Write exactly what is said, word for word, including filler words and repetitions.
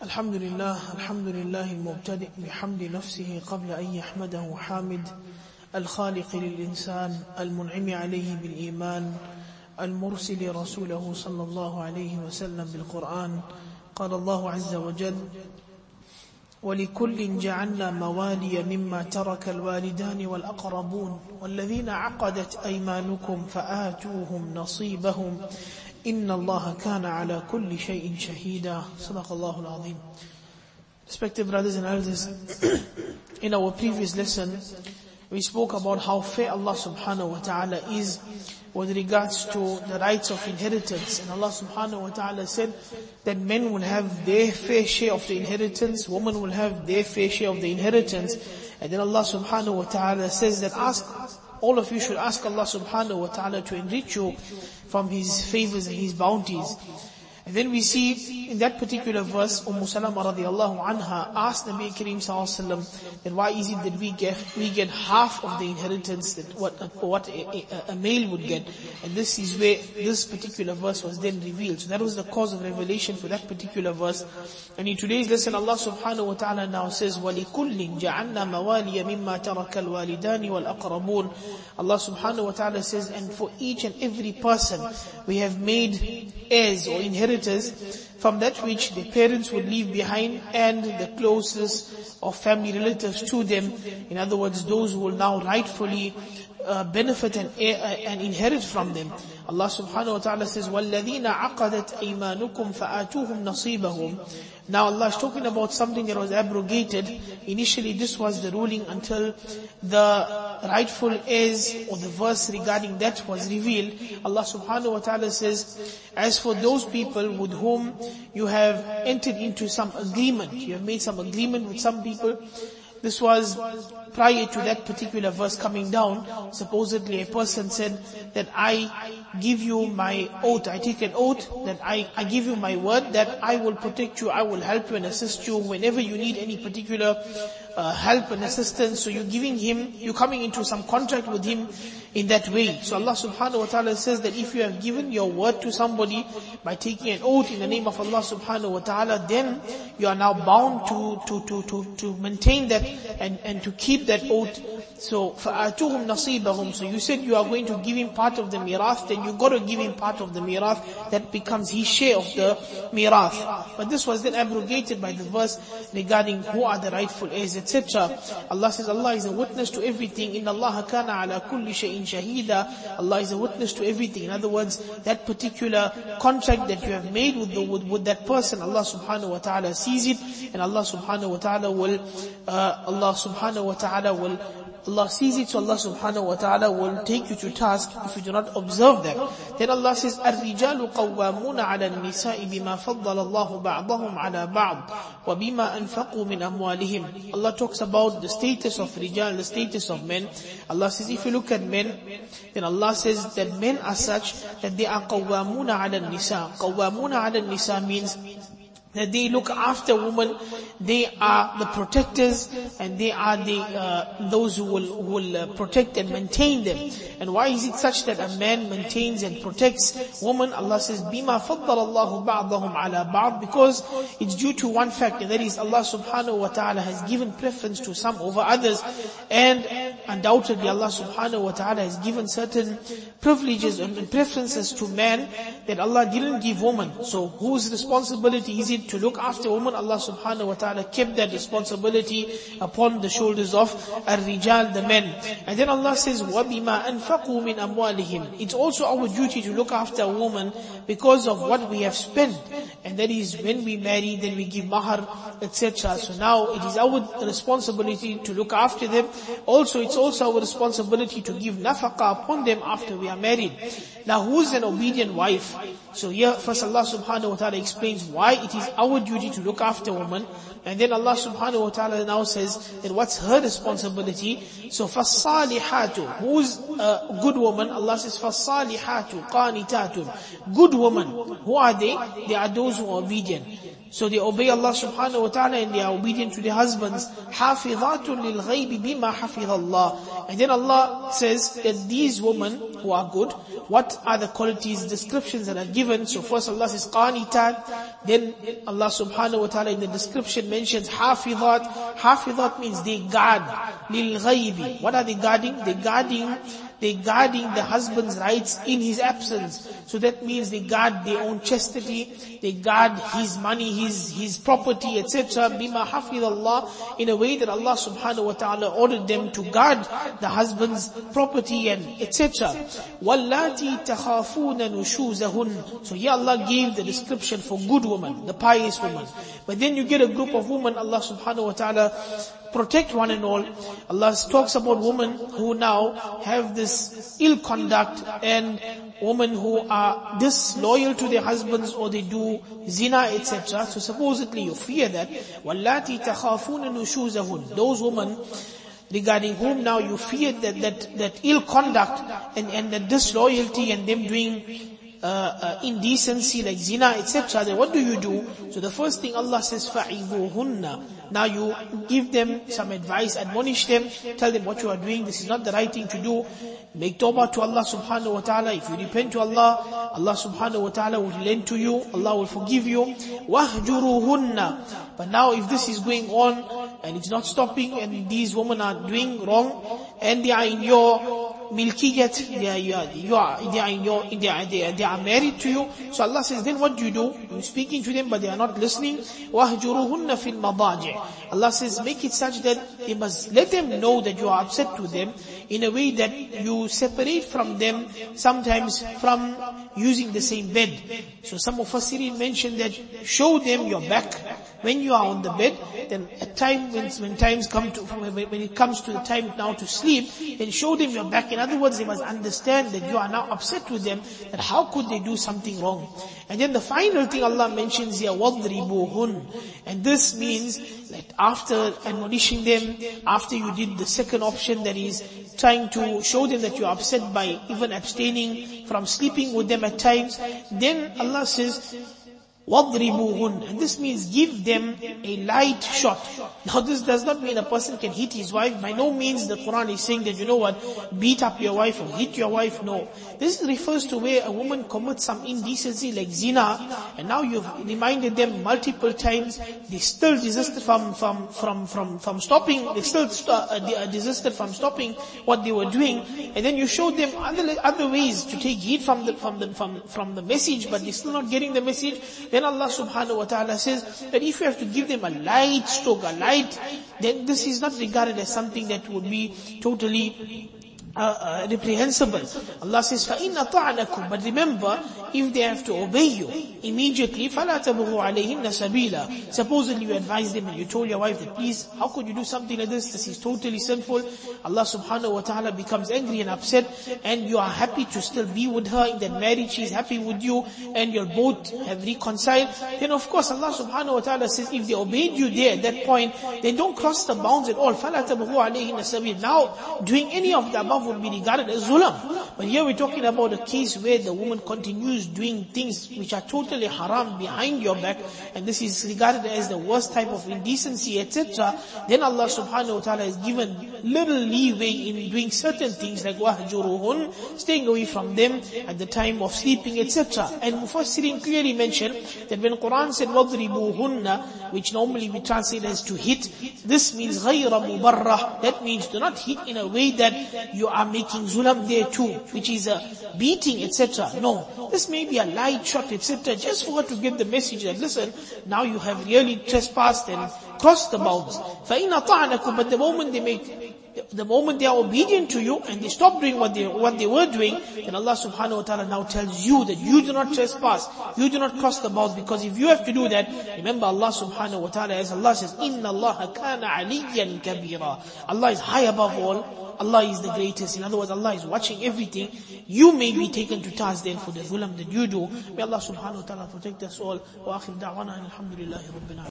الحمد لله الحمد لله المبتدئ بحمد نفسه قبل أن يحمده حامد الخالق للإنسان المنعم عليه بالإيمان المرسل رسوله صلى الله عليه وسلم بالقرآن. قال الله عز وجل: ولكل جعلنا موالي مما ترك الوالدان والأقربون والذين عقدت أيمانكم فآتوهم نصيبهم إن الله كان على كل شيء شهيدا. صدق الله العظيم. Respected brothers and elders, in our previous lesson we spoke about how fair Allah subhanahu wa ta'ala is with regards to the rights of inheritance. And Allah subhanahu wa ta'ala said that men will have their fair share of the inheritance, women will have their fair share of the inheritance. And then Allah subhanahu wa ta'ala says that ask, all of you should ask Allah subhanahu wa ta'ala to enrich you from His favors and His bounties. And then we see in that particular verse, Umm Salama radiallahu anha asked Nabi Kareem sallallahu alaihi wasallam that why is it that we get we get half of the inheritance that what what a, a, a male would get, and this is where this particular verse was then revealed. So that was the cause of revelation for that particular verse. And in today's lesson, Allah subhanahu wa ta'ala now says, وَلِكُلٍّ جَعَلْنَا مَوَالِيَ مِمَّا تَرَكَ الْوَالِدَانِ وَالْأَقْرَبُونَ. Allah subhanahu wa ta'ala says, and for each and every person we have made heirs or inheritors from that which the parents would leave behind and the closest of family relatives to them. In other words, those who will now rightfully uh, benefit and, uh, and inherit from them. Allah subhanahu wa ta'ala says, وَالَّذِينَ عَقَدَتْ أَيْمَانُكُمْ فَآتُوهُمْ نَصِيبَهُمْ. Now Allah is talking about something that was abrogated. Initially this was the ruling until the rightful heirs or the verse regarding that was revealed. Allah subhanahu wa ta'ala says, as for those people with whom you have entered into some agreement, you have made some agreement with some people. This was prior to that particular verse coming down. Supposedly a person said that I give you my oath, I take an oath that I, I give you my word that I will protect you, I will help you and assist you whenever you need any particular uh, help and assistance. So you're giving him, you're coming into some contract with him in that way. So Allah subhanahu wa ta'ala says that if you have given your word to somebody by taking an oath in the name of Allah subhanahu wa ta'ala, then you are now bound to, to, to, to, to maintain that and, and to keep that oath. So, فَآتُوهُمْ نَصِيبَهُمْ. So you said you are going to give him part of the mirath, then you got to give him part of the mirath. That becomes his share of the mirath. But this was then abrogated by the verse regarding who are the rightful heirs, et cetera. Allah says Allah is a witness to everything. إِنَّ اللَّهَ كَانَ عَلَى كُلِّ شَيْءٍ شَهِيدًا. Allah is a witness to everything. In other words, that particular contract that you have made with, the, with, with that person, Allah subhanahu wa ta'ala sees it, and Allah subhanahu wa ta'ala will, uh, Allah subhanahu wa ta'ala will Allah sees it, so Allah subhanahu wa ta'ala will take you to task if you do not observe that. Then Allah says, الرِّجَالُ قَوَّامُونَ عَلَى النِّسَاءِ بِمَا فَضَّلَ اللَّهُ بَعْضَهُمْ عَلَى بَعْضٍ وَبِمَا أَنفَقُوا مِنْ أَمْوَالِهِمْ. Allah talks about the status of rijal, the status of men. Allah says, if you look at men, then Allah says that men are such that they are قَوَّامُونَ عَلَى النِّسَاءِ. قَوَّامُونَ عَلى النِّسَاء means that they look after women, they are the protectors, and they are the uh, those who will, who will uh, protect and maintain them. And why is it such that a man maintains and protects women? Allah says, بِمَا فَضَّلَ اللَّهُ بَعْضَهُمْ عَلَى بَعْضٍ. Because it's due to one fact, and that is Allah subhanahu wa ta'ala has given preference to some over others. And undoubtedly Allah subhanahu wa ta'ala has given certain privileges and preferences to man that Allah didn't give women. So whose responsibility is it to look after women? Allah subhanahu wa ta'ala kept that responsibility upon the shoulders of ar-rijal, the men. And then Allah says, وَبِمَا أَنفَقُوا مِنْ أَمْوَالِهِمْ. It's also our duty to look after a woman because of what we have spent. And that is when we marry, then we give mahar, et cetera. So now it is our responsibility to look after them. Also, it's also our responsibility to give nafaqah upon them after we are married. Now, who's an obedient wife? So here, first Allah subhanahu wa ta'ala explains why it is our duty to look after women. And then Allah subhanahu wa ta'ala now says that what's her responsibility. So فَالصَّالِحَاتُ, who's a good woman? Allah says فَالصَّالِحَاتُ قَانِتَاتٌ. Good woman, who are they? They are those who are obedient. So they obey Allah subhanahu wa ta'ala and they are obedient to their husbands. حَافِظَاتٌ لِلْغَيْبِ بِمَا حَفِظَ اللَّهِ. And then Allah says that these women who are good, what are the qualities, descriptions that are given? So first Allah says qanitat, then Allah subhanahu wa ta'ala in the description mentions hafizat. Hafizat means they guard, lil ghaibi. What are they guarding? They guarding They guarding the husband's rights in his absence. So that means they guard their own chastity, they guard his money, his his property, et cetera. Bima hafiz Allah, in a way that Allah subhanahu wa ta'ala ordered them to guard the husband's property and et cetera. Wallati takhafuna nushuzahun. So here Allah gave the description for good woman, the pious woman. But then you get a group of women, Allah subhanahu wa ta'ala protect one and all. Allah talks about women who now have this ill conduct and women who are disloyal to their husbands or they do zina, et cetera. So supposedly you fear that. وَاللَّاتِي تَخَافُونَ نُشُوزَهُنْ. Those women regarding whom now you fear that, that, that ill conduct and, and the disloyalty and them doing Uh, uh, indecency like zina, et cetera. Then what do you do? So the first thing Allah says, فَعِذُوهُنَّ. Now you give them some advice, admonish them, tell them what you are doing, this is not the right thing to do. Make tawbah to Allah subhanahu wa ta'ala. If you repent to Allah, Allah subhanahu wa ta'ala will relent to you, Allah will forgive you. وَهْجُرُوهُنَّ. But now if this is going on and it's not stopping and these women are doing wrong and they are in your milkiyat, they are, you are, you are, they are in your, they are, they are, they are married to you. So Allah says, then what do you do? You're speaking to them but they are not listening. وَهْجُرُوهُنَّ فِي الْمَضَاجِعِ. Allah says, make it such that they must let them know that you are upset to them in a way that you separate from them, sometimes from using the same bed. So some of Mufassirin mentioned that show them your back when you are on the bed. Then at time when, when times come to, when it comes to the time now to sleep, then show them your back. In other words, they must understand that you are now upset with them, that how could they do something wrong. And then the final thing Allah mentions here, وَضْرِبُوهُنْ. And this means that after admonishing them, after you did the second option, that is trying to show them that you are upset by even abstaining from sleeping with them at times, then Allah says, وَضْرِبُوهُنْ. And this means give them a light shot. Now this does not mean a person can hit his wife. By no means the Quran is saying that, you know what, beat up your wife or hit your wife. No. This refers to where a woman commits some indecency like zina, and now you've reminded them multiple times, they still desisted from, from, from, from, from stopping, they still uh, desisted from stopping what they were doing, and then you showed them other, other ways to take heed from the, from the, from, from the message, but they're still not getting the message. Then Allah subhanahu wa ta'ala says that if you have to give them a light stroke, a light, then this is not regarded as something that would be totally Uh, uh, reprehensible. Allah says, فَإِنَّ طَعْنَكُمْ. But remember, if they have to obey you, immediately, فَلَا تَبْغُوا عَلَيْهِنَّ سَبِيلًا. Supposedly you advise them and you told your wife that, please, how could you do something like this? This is totally sinful. Allah subhanahu wa ta'ala becomes angry and upset, and you are happy to still be with her in that marriage. She is happy with you, and you're both have reconciled. Then of course Allah subhanahu wa ta'ala says, if they obeyed you there at that point, then don't cross the bounds at all. فَلَا تَبْغُوا عَلَيْهِنَّ سَبِيلًا. Now, doing any of the above would be regarded as zulam. But here we're talking about a case where the woman continues doing things which are totally haram behind your back, and this is regarded as the worst type of indecency, et cetera. Then Allah subhanahu wa ta'ala has given little leeway in doing certain things like wahjuruhun, staying away from them at the time of sleeping, et cetera. And Mufassirin clearly mentioned that when Quran said wadribuhunna, which normally we translate as to hit, this means ghayra mubarrah. That means do not hit in a way that you are making zulam there too, which is a beating, et cetera. No, this may be a light shot, et cetera. Just for her to get the message that, listen, now you have really trespassed and crossed the bounds. فَإِنَّ طَعْنَكُمْ. But the moment they make, the moment they are obedient to you and they stop doing what they what they were doing, then Allah subhanahu wa ta'ala now tells you that you do not trespass, you do not cross the bounds, because if you have to do that, remember Allah subhanahu wa ta'ala, as Allah says, إِنَّ اللَّهَ كَانَ عَلِيًّا كَبِيرًا. Allah is high above all. Allah is the greatest. In other words, Allah is watching everything. You may be taken to task then for the zulam that you do. May Allah subhanahu wa ta'ala protect us all. Wa akhir da'wana alhamdulillahi rabbil alamin.